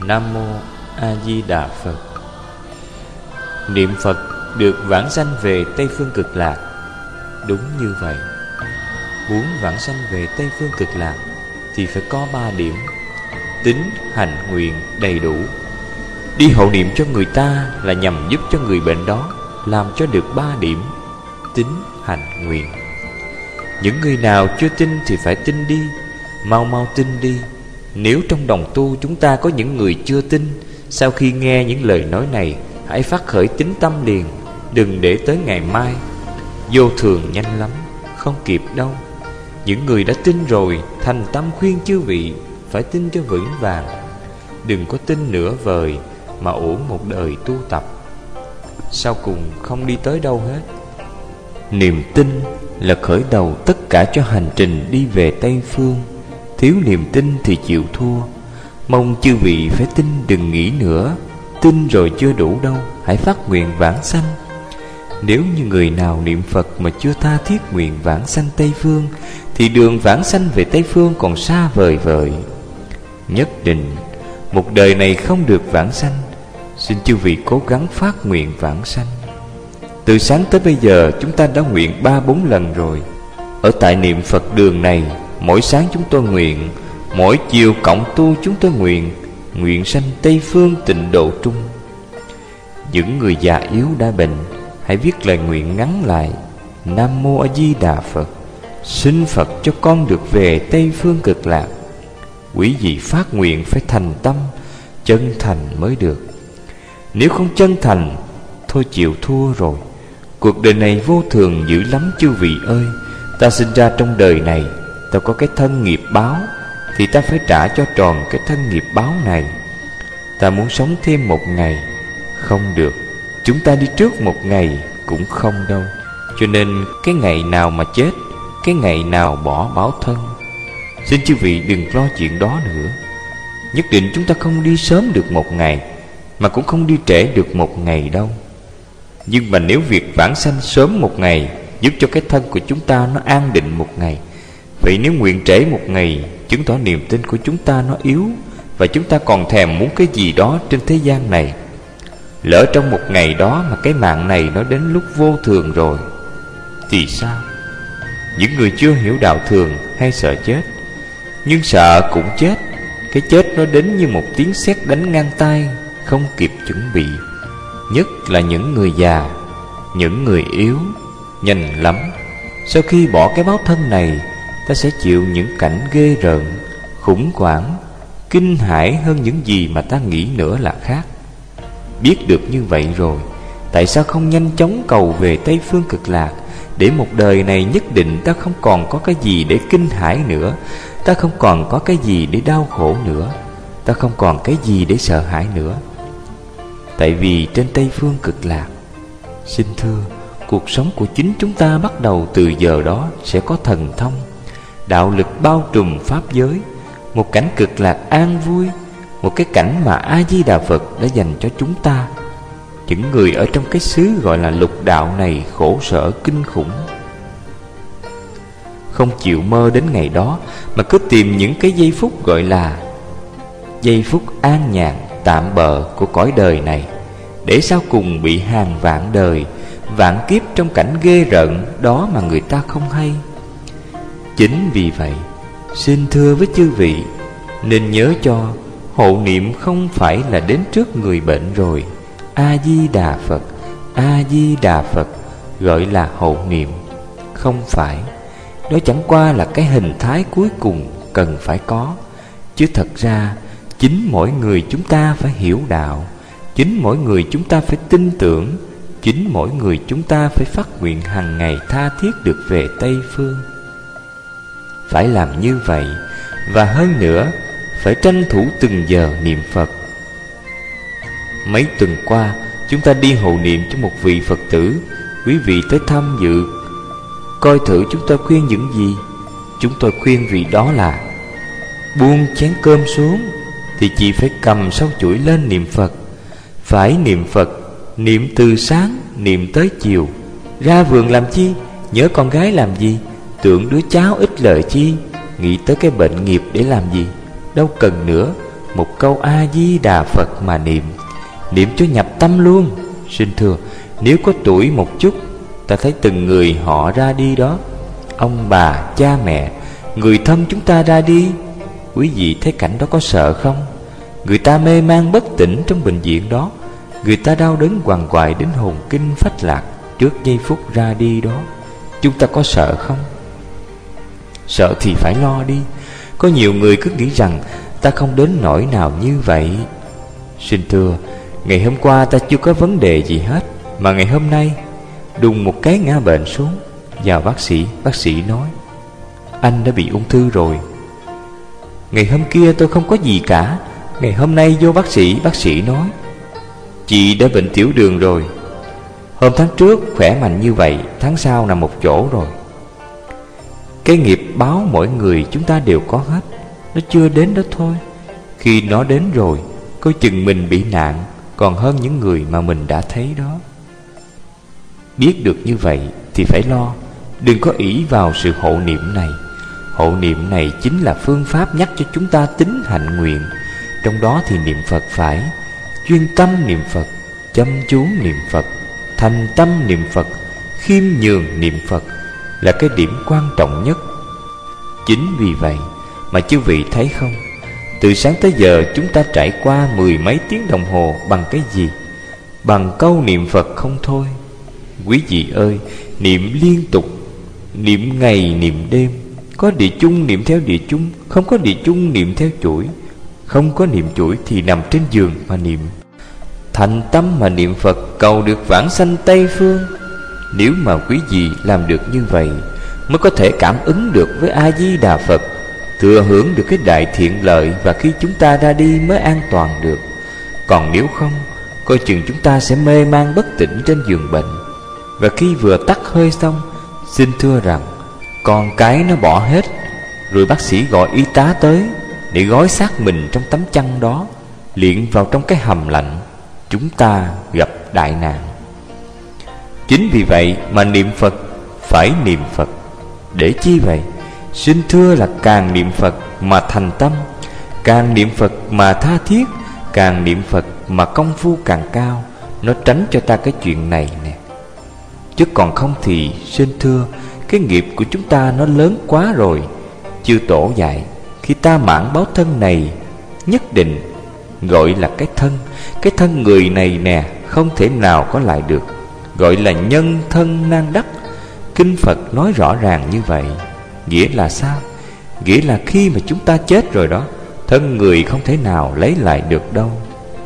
Nam Mô A Di Đà Phật. Niệm Phật được vãng sanh về Tây Phương Cực Lạc. Đúng như vậy. Muốn vãng sanh về Tây Phương Cực Lạc thì phải có 3 điểm: tín, hành, nguyện đầy đủ. Đi hộ niệm cho người ta là nhằm giúp cho người bệnh đó làm cho được 3 điểm: tín, hành, nguyện. Những người nào chưa tin thì phải tin đi, mau mau tin đi. Nếu trong đồng tu chúng ta có những người chưa tin, sau khi nghe những lời nói này, hãy phát khởi tín tâm liền, đừng để tới ngày mai. Vô thường nhanh lắm, không kịp đâu. Những người đã tin rồi, thành tâm khuyên chư vị phải tin cho vững vàng. Đừng có tin nửa vời mà uổng một đời tu tập, sau cùng không đi tới đâu hết. Niềm tin là khởi đầu tất cả cho hành trình đi về Tây Phương. Thiếu niềm tin thì chịu thua. Mong chư vị phải tin, đừng nghĩ nữa. Tin rồi chưa đủ đâu, hãy phát nguyện vãng sanh. Nếu như người nào niệm Phật mà chưa tha thiết nguyện vãng sanh Tây Phương, thì đường vãng sanh về Tây Phương còn xa vời vợi. Nhất định một đời này không được vãng sanh. Xin chư vị cố gắng phát nguyện vãng sanh. Từ sáng tới bây giờ chúng ta đã nguyện 3-4 lần rồi. Ở tại niệm Phật đường này, mỗi sáng chúng tôi nguyện, mỗi chiều cộng tu chúng tôi nguyện, nguyện sanh Tây Phương Tịnh Độ Trung. Những người già yếu đã bệnh, hãy viết lời nguyện ngắn lại: Nam Mô A Di Đà Phật, xin Phật cho con được về Tây Phương Cực Lạc. Quý vị phát nguyện phải thành tâm, chân thành mới được. Nếu không chân thành, thôi chịu thua rồi. Cuộc đời này vô thường dữ lắm chư vị ơi. Ta sinh ra trong đời này, ta có cái thân nghiệp báo, thì ta phải trả cho tròn cái thân nghiệp báo này. Ta muốn sống thêm 1 ngày, không được. Chúng ta đi trước 1 ngày cũng không đâu. Cho nên cái ngày nào mà chết, cái ngày nào bỏ báo thân. Xin chư vị đừng lo chuyện đó nữa. Nhất định chúng ta không đi sớm được 1 ngày, mà cũng không đi trễ được 1 ngày đâu. Nhưng mà nếu việc vãng sanh sớm 1 ngày giúp cho cái thân của chúng ta nó an định 1 ngày, vậy nếu nguyện trễ 1 ngày, chứng tỏ niềm tin của chúng ta nó yếu, và chúng ta còn thèm muốn cái gì đó trên thế gian này. Lỡ trong 1 ngày đó mà cái mạng này nó đến lúc vô thường rồi thì sao? Những người chưa hiểu đạo thường hay sợ chết, nhưng sợ cũng chết. Cái chết nó đến như một tiếng sét đánh ngang tai, không kịp chuẩn bị. Nhất là những người già, những người yếu, nhanh lắm. Sau khi bỏ cái báo thân này, ta sẽ chịu những cảnh ghê rợn, khủng hoảng, kinh hãi hơn những gì mà ta nghĩ nữa là khác. Biết được như vậy rồi, tại sao không nhanh chóng cầu về Tây Phương Cực Lạc, để một đời này nhất định ta không còn có cái gì để kinh hãi nữa, ta không còn có cái gì để đau khổ nữa, ta không còn cái gì để sợ hãi nữa. Tại vì trên Tây Phương Cực Lạc, xin thưa, cuộc sống của chính chúng ta bắt đầu từ giờ đó sẽ có thần thông, đạo lực bao trùm pháp giới, một cảnh cực lạc an vui, một cái cảnh mà A Di Đà Phật đã dành cho chúng ta. Những người ở trong cái xứ gọi là lục đạo này khổ sở kinh khủng, không chịu mơ đến ngày đó, mà cứ tìm những cái giây phút gọi là giây phút an nhàn tạm bợ của cõi đời này, để sau cùng bị hàng vạn đời, vạn kiếp trong cảnh ghê rợn đó mà người ta không hay. Chính vì vậy, xin thưa với chư vị, nên nhớ cho hộ niệm không phải là đến trước người bệnh rồi A Di Đà Phật, A Di Đà Phật gọi là hộ niệm. Không phải. Đó chẳng qua là cái hình thái cuối cùng cần phải có. Chứ thật ra chính mỗi người chúng ta phải hiểu đạo, chính mỗi người chúng ta phải tin tưởng, chính mỗi người chúng ta phải phát nguyện hàng ngày tha thiết được về Tây Phương. Phải làm như vậy. Và hơn nữa, phải tranh thủ từng giờ niệm Phật. Mấy tuần qua, chúng ta đi hộ niệm cho một vị Phật tử. Quý vị tới tham dự, coi thử chúng tôi khuyên những gì. Chúng tôi khuyên vị đó là: buông chén cơm xuống thì chị phải cầm sâu chuỗi lên niệm Phật. Phải niệm Phật, niệm từ sáng, niệm tới chiều. Ra vườn làm chi, nhớ con gái làm gì, tưởng đứa cháu ít lời chi, nghĩ tới cái bệnh nghiệp để làm gì. Đâu cần nữa, một câu A-di-đà Phật mà niệm, niệm cho nhập tâm luôn. Xin thưa, nếu có tuổi một chút, ta thấy từng người họ ra đi đó, ông bà, cha mẹ, người thân chúng ta ra đi, quý vị thấy cảnh đó có sợ không? Người ta mê man bất tỉnh trong bệnh viện đó, người ta đau đớn quằn quại đến hồn kinh phách lạc trước giây phút ra đi đó, chúng ta có sợ không? Sợ thì phải lo đi. Có nhiều người cứ nghĩ rằng ta không đến nỗi nào như vậy. Xin thưa, ngày hôm qua ta chưa có vấn đề gì hết, mà ngày hôm nay đùng một cái ngã bệnh xuống. Vào bác sĩ nói anh đã bị ung thư rồi. Ngày hôm kia tôi không có gì cả, ngày hôm nay vô bác sĩ nói chị đã bệnh tiểu đường rồi. Hôm tháng trước khỏe mạnh như vậy, tháng sau nằm một chỗ rồi. Cái nghiệp báo mỗi người chúng ta đều có hết, nó chưa đến đó thôi. Khi nó đến rồi, coi chừng mình bị nạn còn hơn những người mà mình đã thấy đó. Biết được như vậy thì phải lo, đừng có ỷ vào sự hộ niệm này. Hộ niệm này chính là phương pháp nhắc cho chúng ta tín hạnh nguyện. Trong đó thì niệm Phật phải chuyên tâm niệm Phật, chăm chú niệm Phật, thành tâm niệm Phật, khiêm nhường niệm Phật là cái điểm quan trọng nhất. Chính vì vậy mà chư vị thấy không, từ sáng tới giờ chúng ta trải qua 10 mấy tiếng đồng hồ bằng cái gì? Bằng câu niệm Phật không thôi. Quý vị ơi, niệm liên tục, niệm ngày niệm đêm. Có địa chung niệm theo địa chung, không có địa chung niệm theo chuỗi. Không có niệm chuỗi thì nằm trên giường mà niệm. Thành tâm mà niệm Phật, cầu được vãng sanh Tây Phương. Nếu mà quý vị làm được như vậy, mới có thể cảm ứng được với A-di-đà Phật, thừa hưởng được cái đại thiện lợi, và khi chúng ta ra đi mới an toàn được. Còn nếu không, coi chừng chúng ta sẽ mê man bất tỉnh trên giường bệnh. Và khi vừa tắt hơi xong, xin thưa rằng con cái nó bỏ hết, rồi bác sĩ gọi y tá tới để gói xác mình trong tấm chăn đó, liệng vào trong cái hầm lạnh. Chúng ta gặp đại nạn. Chính vì vậy mà niệm Phật phải niệm Phật. Để chi vậy? Xin thưa là càng niệm Phật mà thành tâm, càng niệm Phật mà tha thiết, càng niệm Phật mà công phu càng cao. Nó tránh cho ta cái chuyện này nè. Chứ còn không thì xin thưa, cái nghiệp của chúng ta nó lớn quá rồi. Chư Tổ dạy, khi ta mãn báo thân này, nhất định gọi là cái thân người này nè, không thể nào có lại được, gọi là nhân thân nan đắc. Kinh Phật nói rõ ràng như vậy. Nghĩa là sao? Nghĩa là khi mà chúng ta chết rồi đó, thân người không thể nào lấy lại được đâu.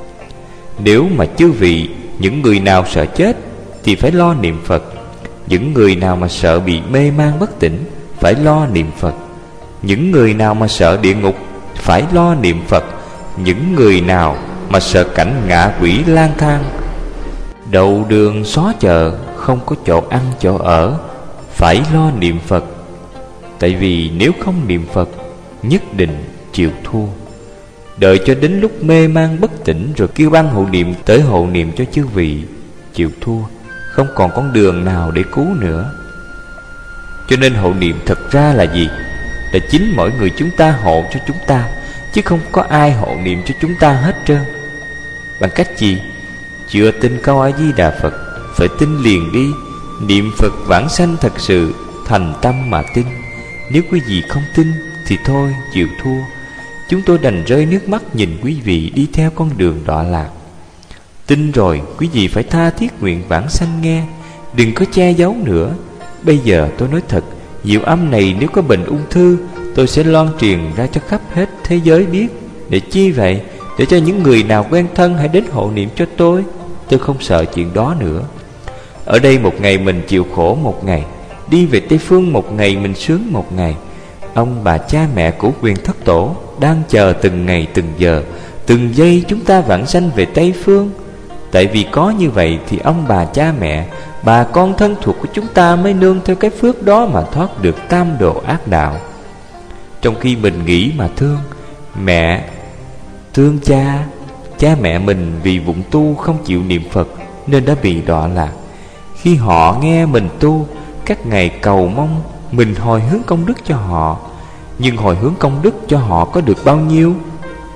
Nếu mà chư vị, những người nào sợ chết thì phải lo niệm Phật. Những người nào mà sợ bị mê man bất tỉnh phải lo niệm Phật. Những người nào mà sợ địa ngục phải lo niệm Phật. Những người nào mà sợ cảnh ngạ quỷ lang thang, đầu đường xó chợ, không có chỗ ăn chỗ ở, phải lo niệm Phật. Tại vì nếu không niệm Phật, nhất định chịu thua. Đợi cho đến lúc mê man bất tỉnh rồi kêu ban hộ niệm tới hộ niệm cho chư vị, chịu thua, không còn con đường nào để cứu nữa. Cho nên hộ niệm thật ra là gì? Là chính mỗi người chúng ta hộ cho chúng ta, chứ không có ai hộ niệm cho chúng ta hết trơn. Bằng cách gì? Chưa tin câu A-di-đà Phật, phải tin liền đi. Niệm Phật vãng sanh thật sự, thành tâm mà tin. Nếu quý vị không tin thì thôi, chịu thua. Chúng tôi đành rơi nước mắt nhìn quý vị đi theo con đường đọa lạc. Tin rồi, quý vị phải tha thiết nguyện vãng sanh nghe, đừng có che giấu nữa. Bây giờ tôi nói thật, diệu âm này nếu có bệnh ung thư, tôi sẽ loan truyền ra cho khắp hết thế giới biết. Để chi vậy? Để cho những người nào quen thân hãy đến hộ niệm cho tôi. Tôi không sợ chuyện đó nữa. Ở đây một ngày mình chịu khổ một ngày, đi về Tây Phương một ngày mình sướng một ngày. Ông bà cha mẹ của quyền thất tổ đang chờ từng ngày từng giờ, từng giây chúng ta vãng sanh về Tây Phương. Tại vì có như vậy thì ông bà cha mẹ, bà con thân thuộc của chúng ta mới nương theo cái phước đó mà thoát được tam độ ác đạo. Trong khi mình nghĩ mà thương mẹ, thương cha, cha mẹ mình vì vụng tu không chịu niệm Phật nên đã bị đọa lạc. Khi họ nghe mình tu, các ngày cầu mong mình hồi hướng công đức cho họ, nhưng hồi hướng công đức cho họ có được bao nhiêu?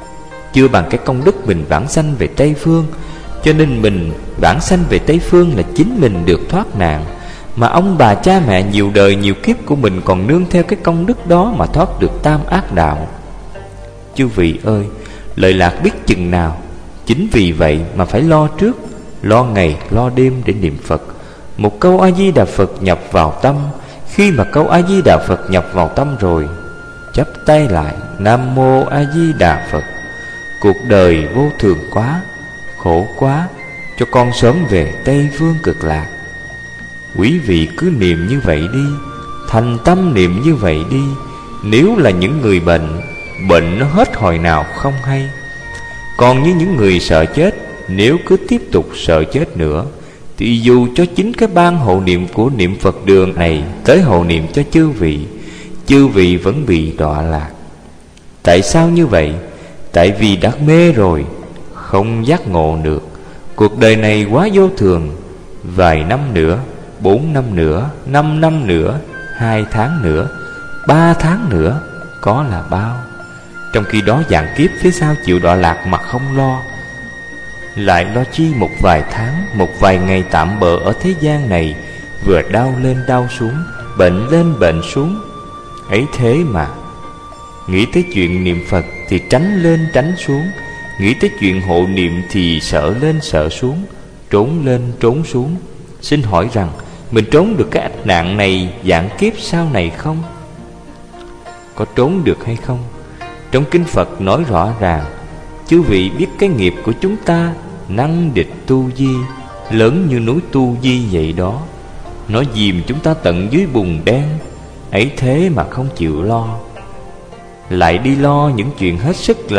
chưa bằng cái công đức mình vãng sanh về Tây Phương. Cho nên mình vãng sanh về Tây Phương là chính mình được thoát nạn, mà ông bà cha mẹ nhiều đời nhiều kiếp của mình còn nương theo cái công đức đó mà thoát được tam ác đạo. Chư vị ơi, lợi lạc biết chừng nào. Chính vì vậy mà phải lo trước, lo ngày, lo đêm để niệm Phật. Một câu A-di-đà Phật nhập vào tâm. Khi mà câu A-di-đà Phật nhập vào tâm rồi, chắp tay lại, Nam Mô A-di-đà Phật. Cuộc đời vô thường quá, khổ quá, cho con sớm về Tây Phương Cực Lạc. Quý vị cứ niệm như vậy đi, thành tâm niệm như vậy đi. Nếu là những người bệnh, bệnh nó hết hồi nào không hay. Còn như những người sợ chết, nếu cứ tiếp tục sợ chết nữa, thì dù cho chính cái ban hộ niệm của niệm Phật đường này tới hộ niệm cho chư vị vẫn bị đọa lạc. Tại sao như vậy? Tại vì đã mê rồi, không giác ngộ được. Cuộc đời này quá vô thường. Vài năm nữa, 4 năm nữa, 5 năm nữa, 2 tháng nữa, 3 tháng nữa, có là bao. Trong khi đó dạng kiếp phía sau chịu đọa lạc mà không lo, lại lo chi một vài tháng, một vài ngày tạm bợ ở thế gian này, vừa đau lên đau xuống, bệnh lên bệnh xuống. Ấy thế mà nghĩ tới chuyện niệm Phật thì tránh lên tránh xuống, nghĩ tới chuyện hộ niệm thì sợ lên sợ xuống, trốn lên trốn xuống. Xin hỏi rằng mình trốn được cái ách nạn này dạng kiếp sau này không? Có trốn được hay không? Trong kinh Phật nói rõ ràng, chư vị biết cái nghiệp của chúng ta năng địch tu di, lớn như núi Tu Di vậy đó. Nó dìm chúng ta tận dưới bùn đen. Ấy thế mà không chịu lo, lại đi lo những chuyện hết sức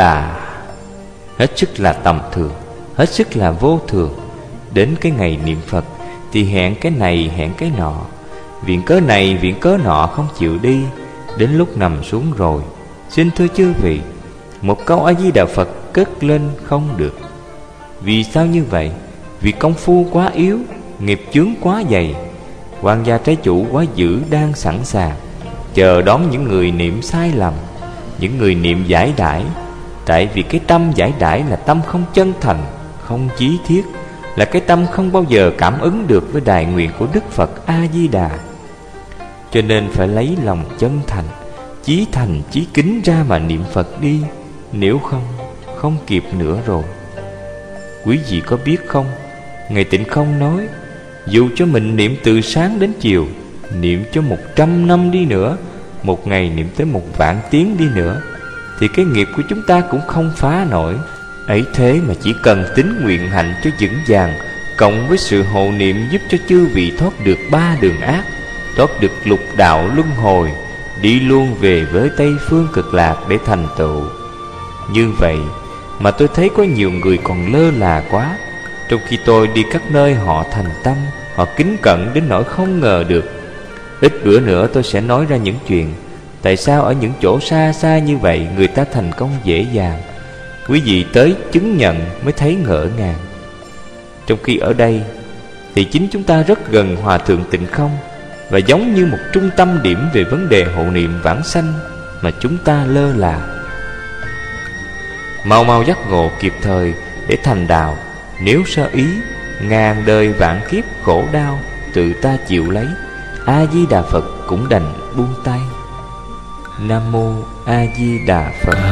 là tầm thường, hết sức là vô thường. Đến cái ngày niệm Phật thì hẹn cái này hẹn cái nọ, viện cớ này viện cớ nọ không chịu đi. Đến lúc nằm xuống rồi, xin thưa chư vị, một câu A-di-đà Phật cất lên không được. Vì sao như vậy? Vì công phu quá yếu, nghiệp chướng quá dày, quan gia trái chủ quá dữ đang sẵn sàng chờ đón những người niệm sai lầm, những người niệm giải đãi. Tại vì cái tâm giải đãi là tâm không chân thành, không chí thiết, là cái tâm không bao giờ cảm ứng được với đại nguyện của Đức Phật A-di-đà. Cho nên phải lấy lòng chân thành, chí kính ra mà niệm Phật đi. Nếu không kịp nữa rồi. Quý vị có biết không, Ngài Tịnh Không nói, dù cho mình niệm từ sáng đến chiều, niệm cho 100 năm đi nữa, một ngày niệm tới 1.000.000 tiếng đi nữa, thì cái nghiệp của chúng ta cũng không phá nổi. Ấy thế mà chỉ cần tín nguyện hạnh cho vững vàng, cộng với sự hộ niệm giúp cho chư vị thoát được 3 đường ác, thoát được lục đạo luân hồi, đi luôn về với Tây Phương Cực Lạc để thành tựu. Như vậy mà tôi thấy có nhiều người còn lơ là quá. Trong khi tôi đi các nơi họ thành tâm, họ kính cẩn đến nỗi không ngờ được. Ít bữa nữa tôi sẽ nói ra những chuyện tại sao ở những chỗ xa xa như vậy người ta thành công dễ dàng. Quý vị tới chứng nhận mới thấy ngỡ ngàng. Trong khi ở đây thì chính chúng ta rất gần Hòa Thượng Tịnh Không, và giống như một trung tâm điểm về vấn đề hộ niệm vãng sanh mà chúng ta lơ là. Mau mau giác ngộ kịp thời để thành đạo. Nếu sơ ý, ngàn đời vạn kiếp khổ đau tự ta chịu lấy. A-di-đà Phật cũng đành buông tay. Nam Mô A-di-đà Phật.